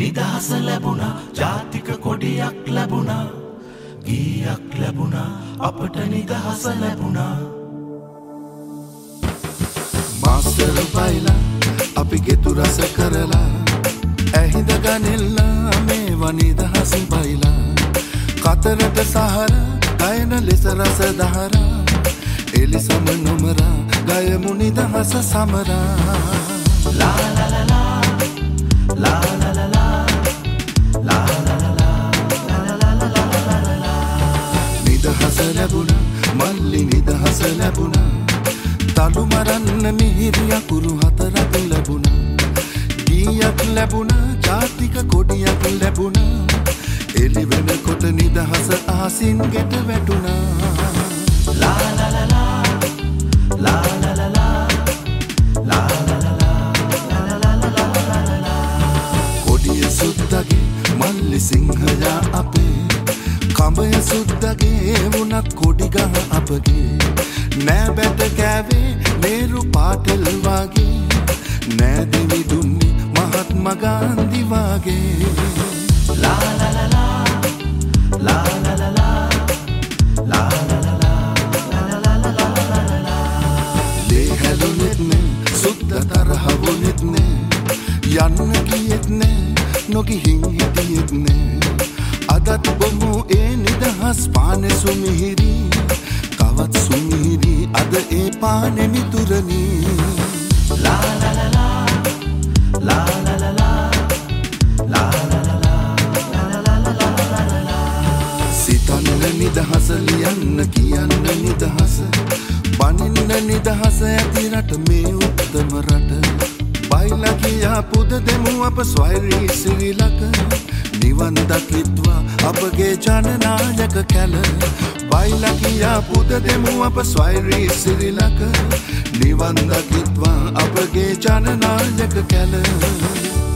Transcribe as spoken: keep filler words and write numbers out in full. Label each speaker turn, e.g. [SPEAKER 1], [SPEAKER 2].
[SPEAKER 1] නිදහස ලැබුණා ජාතික කොඩියක් ලැබුණා ගීයක් ලැබුණා අපට නිදහස ලැබුණා
[SPEAKER 2] මාස්ටර් බයිලා අපි ගෙතු රස කරලා ඇහිඳ ගනිල්ලා මේවා නිදහස බයිලා කතරට සහර ගයන ලෙස රස දහරා එලිසම නොමරා ගයමු නිදහස සමරා
[SPEAKER 1] ලා ලා ලා ලා ලා ලා ලා
[SPEAKER 2] නිදහස ලැබුණා මල්ලි නිදහස ලැබුණා තලු මරන්න මිහිරි අකුරු හතරක් ලැබුණා ගීයක් ලැබුණා ජාතික කොඩියක් ලැබුණා එලි වෙනකොට නිදහස ආසින් ගෙට වැටුණා
[SPEAKER 1] ලා ලා ලා ලා ලා ලා ලා
[SPEAKER 2] කොඩිය සුද්දගේ මල්ලි සිංහයා අපේ කඹය සුද්දගේ වුණත් කොඩි ගහ අපගේ නෑ බැට කෑවේ මේරු පාටෙල් වගේ නෑ දෙවි දුන්නේ මහත්ම ගාන්ධි වගේ
[SPEAKER 1] ලා ලා ලා ලා ලා ලා ලා
[SPEAKER 2] ලේ හැලුනෙත් නෑ සුද්ද තරහවුනෙත් නෑ යන්න කියෙත් නෑ නොගිහින් හිටියෙත් නෑ අදත් බොමු ඒ නිදහස් පානෙ සුමිහිරි තවත් සුමිහිරි අද ඒ පානෙ මිතුරනි
[SPEAKER 1] ලා ලා ලා ලා ලා ලා ලා
[SPEAKER 2] සිතන්න නිදහස ලියන්න කියන්න නිදහස බනින්න නිදහස ඇති රට මේ උත්තම රට බයිලා කියා පුද දෙමු අප ස්වෛරී සිරිලක නිවන් දකිත්වා අපගේ ජනනායක කැල බයිලා කියා පුද දෙමු අප ස්වෛරී සිරිලක නිවන් දකිත්වා අපගේ ජනනායක කැල